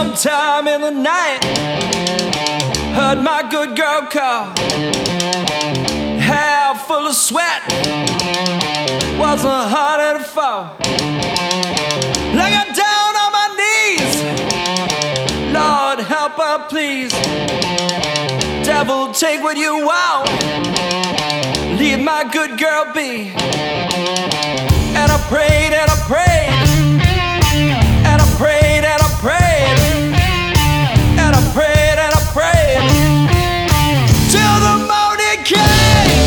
Sometime in the night, heard my good girl call, hair full of sweat, wasn't harder to fall. I got down on my knees, Lord help her please. Devil, take what you want, leave my good girl be. And I prayed and I prayed, and I prayed and I prayed, and I prayed and I prayed, till the morning came.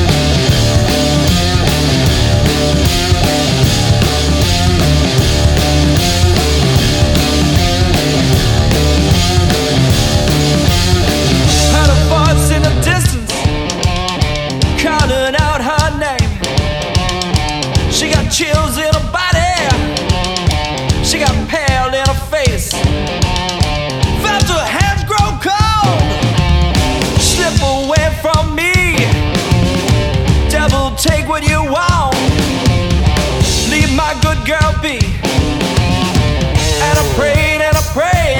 Heard a voice in the distance calling out her name. She got chills in her body, she got pale in her face, felt her hands grow cold, slip away from me. Devil, take what you want, leave my good girl be. And I prayed and I prayed,